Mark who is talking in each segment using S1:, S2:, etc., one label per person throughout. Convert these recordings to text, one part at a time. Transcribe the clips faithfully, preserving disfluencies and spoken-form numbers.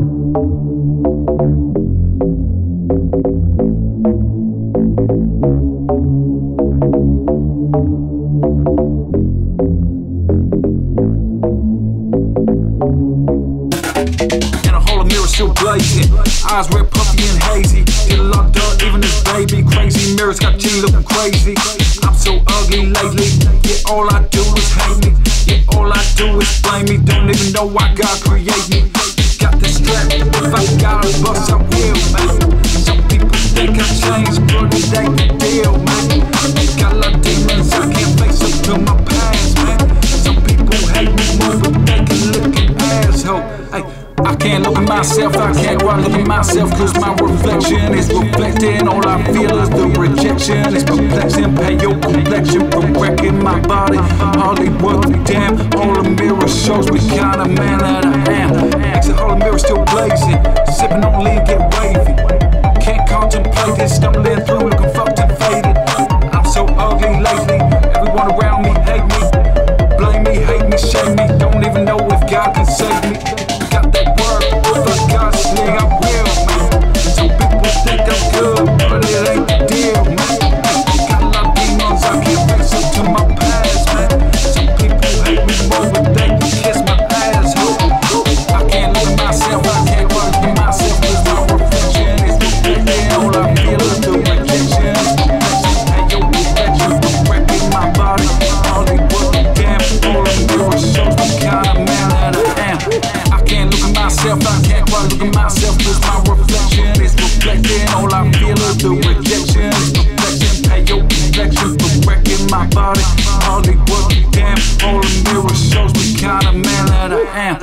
S1: Still blazing, eyes red, puffy and hazy. Get a lot done, even this baby. Crazy mirrors got G looking crazy. I'm so ugly lately. Yeah, all I do is hate me. Yeah, all I do is blame me. Don't even know why God created me. Got this strap, if I gotta bust, I will, man. Some people think I changed, but it ain't the deal, man. Got a lot of demons, I can't face up to my past, man. Some people hate me more, but they can look an asshole. Hey, I can't look at myself, I can't quite look at myself, cause my reflection is reflecting. All I feel is the rejection. It's perplexing, pay your complexion for wrecking my body. Hardly worth a damn. All the mirror shows me kind of man that I am. Exit all the mirror still blazing, sipping on lean, get wavy. Can't contemplate it, stumbling through looking fucked and faded. I'm so ugly lately, everyone around me hate me. Blame me, hate me, shame me, don't even know if God can save me. Got that word, if I got sling, I will, man. Some people think I'm good, but it ain't the deal, man. Got a lot of demons, I can't face up to my past, man. Some people hate me more, but they can kiss my asshole. I can't look at myself, I can't look at myself, cause my reflection is reflecting. All I feel is the rejection. Hey, yo, reflection for wrecking my body. All they work damn, all the mirror shows me kind of man that I am. I can't look at myself, I can't quite look at myself, cause my reflection is reflecting. All I feel is the rejection. It's reflecting, pay your reflection for wrecking my body. All they work damn, all the mirror shows me kind of man that I am.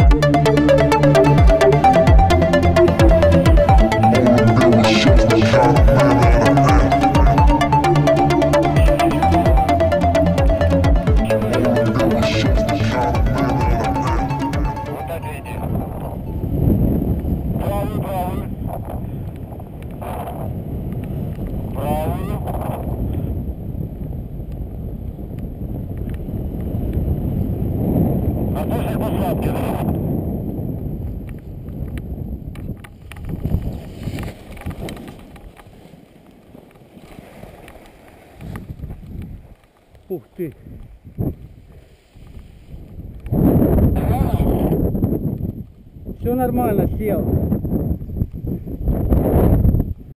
S2: Ух ты! Все нормально, сел.